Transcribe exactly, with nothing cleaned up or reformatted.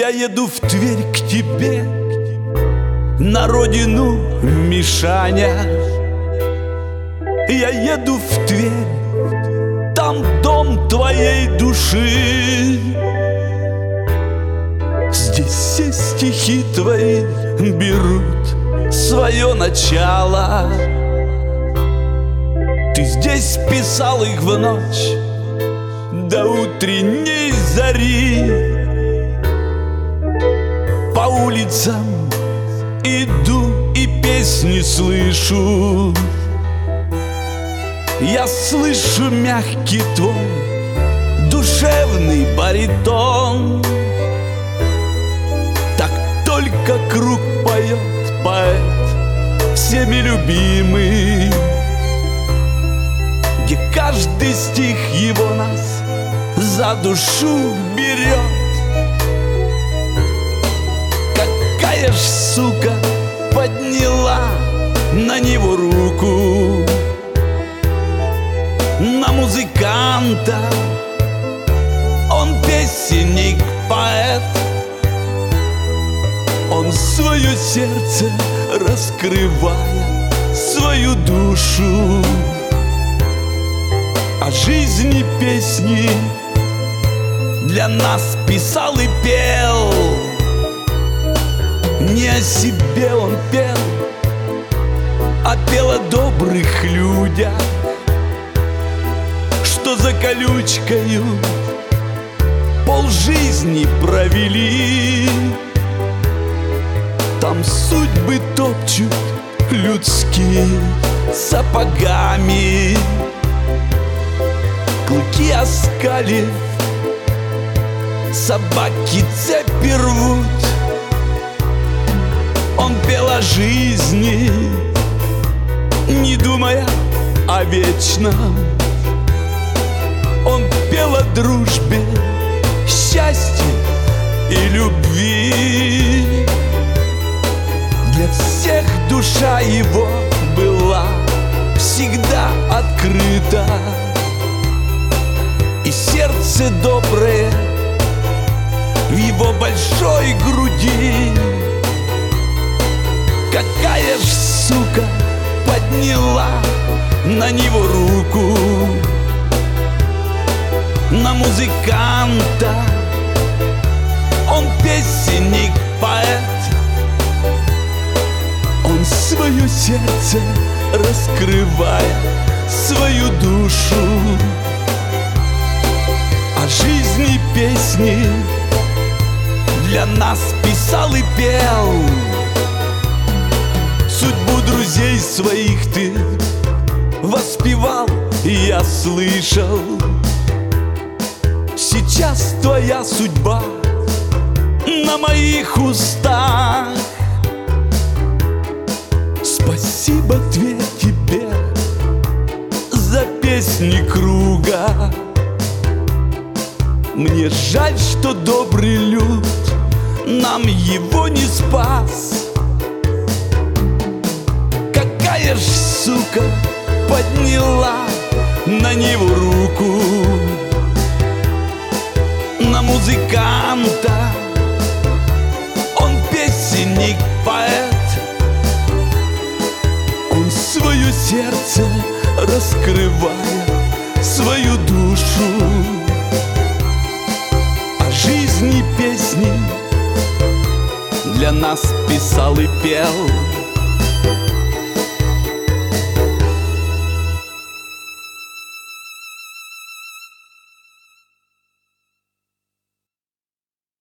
Я еду в Тверь к тебе, на родину Мишаня. Я еду в Тверь, там дом твоей души. Здесь все стихи твои берут свое начало. Ты здесь писал их в ночь до утренней зари. По улицам иду и песни слышу. Я слышу мягкий твой душевный баритон. Так только круг поет поэт, всеми любимый, где каждый стих его нас за душу берет. Какая ж сука подняла на него руку, на музыканта. Он песенник, поэт. Он свое сердце раскрывая, свою душу, о жизни песни для нас писал и пел. Не о себе он пел, а пел о добрых людях, что за колючкою полжизни провели. Там судьбы топчут людские сапогами, клыки оскалив, собаки цепи рвут. Он пел о жизни, не думая о вечном. Он пел о дружбе, счастье и любви. Для всех душа его была всегда открыта, и сердце доброе в его большой груди. Какая ж сука подняла на него руку, на музыканта. Он песенник, поэт. Он свое сердце раскрывая, свою душу, о жизни песни для нас писал и пел. Судьбу друзей своих ты воспевал, и я слышал. Сейчас твоя судьба на моих устах. Спасибо, Тверь, тебе за песни круга. Мне жаль, что добрый люд нам его не спас. Какая ж сука подняла на него руку, на музыканта. Он песенник, поэт. Он свое сердце раскрывая, свою душу, о жизни песни для нас писал и пел.